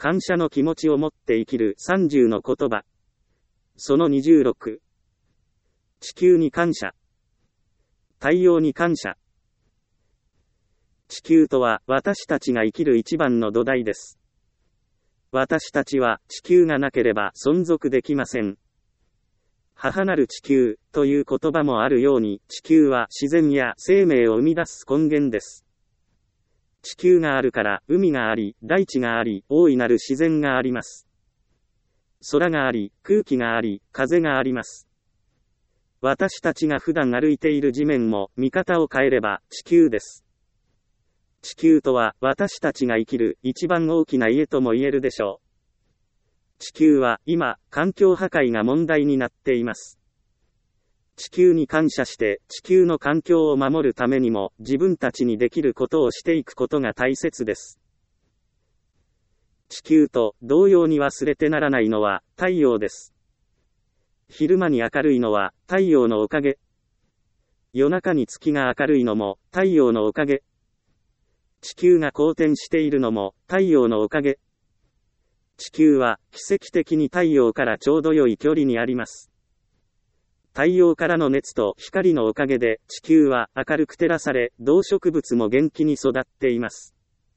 感謝の気持ちを持って生きる30の言葉。その26。地球に感謝。太陽に感謝。地球とは私たちが生きる一番の土台です。私たちは地球がなければ存続できません。母なる地球という言葉もあるように、地球は自然や生命を生み出す根源です。地球があるから海があり、大地があり、大いなる自然があります。空があり、空気があり、風があります。私たちが普段歩いている地面も見方を変えれば地球です。地球とは私たちが生きる一番大きな家とも言えるでしょう。地球は今、環境破壊が問題になっています。地球に感謝して地球の環境を守るためにも自分たちにできることをしていくことが大切です。地球と同様に忘れてならないのは太陽です。昼間に明るいのは太陽のおかげ。夜中に月が明るいのも太陽のおかげ。地球が公転しているのも太陽のおかげ。地球は奇跡的に太陽からちょうど良い距離にあります。太陽からの熱と光のおかげで地球は明るく照らされ、動植物も元気に育っています。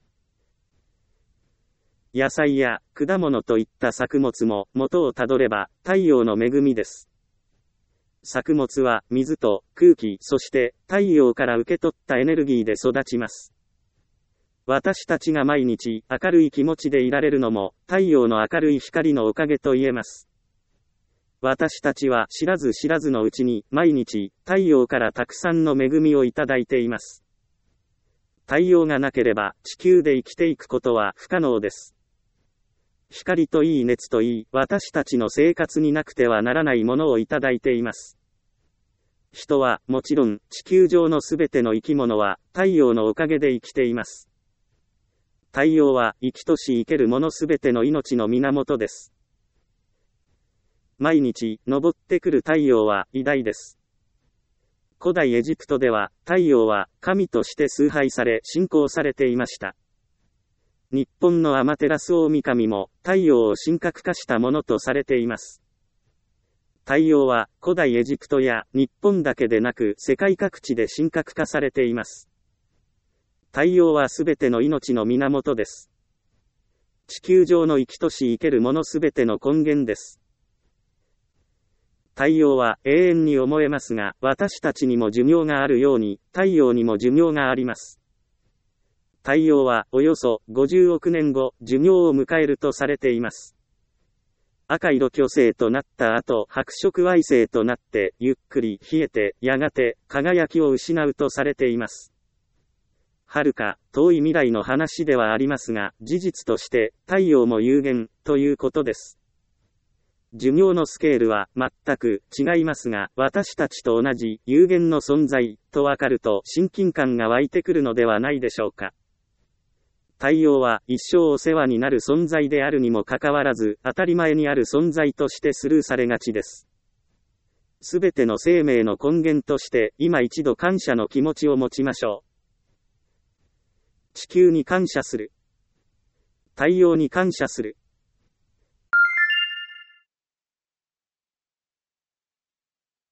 野菜や果物といった作物も元をたどれば太陽の恵みです。作物は水と空気、そして太陽から受け取ったエネルギーで育ちます。私たちが毎日明るい気持ちでいられるのも太陽の明るい光のおかげと言えます。私たちは知らず知らずのうちに毎日太陽からたくさんの恵みをいただいています。太陽がなければ地球で生きていくことは不可能です。光といい熱といい私たちの生活になくてはならないものをいただいています。人はもちろん地球上のすべての生き物は太陽のおかげで生きています。太陽は生きとし生けるものすべての命の源です。毎日昇ってくる太陽は偉大です。古代エジプトでは太陽は神として崇拝され信仰されていました。日本のアマテラス大神も太陽を神格化したものとされています。太陽は古代エジプトや日本だけでなく世界各地で神格化されています。太陽はすべての命の源です。地球上の生きとし生けるものすべての根源です。太陽は永遠に思えますが、私たちにも寿命があるように、太陽にも寿命があります。太陽はおよそ50億年後、寿命を迎えるとされています。赤色巨星となった後、白色矮星となって、ゆっくり冷えて、やがて輝きを失うとされています。遥か遠い未来の話ではありますが、事実として太陽も有限ということです。寿命のスケールは全く違いますが、私たちと同じ有限の存在とわかると親近感が湧いてくるのではないでしょうか。太陽は一生お世話になる存在であるにもかかわらず、当たり前にある存在としてスルーされがちです。すべての生命の根源として今一度感謝の気持ちを持ちましょう。地球に感謝する。太陽に感謝する。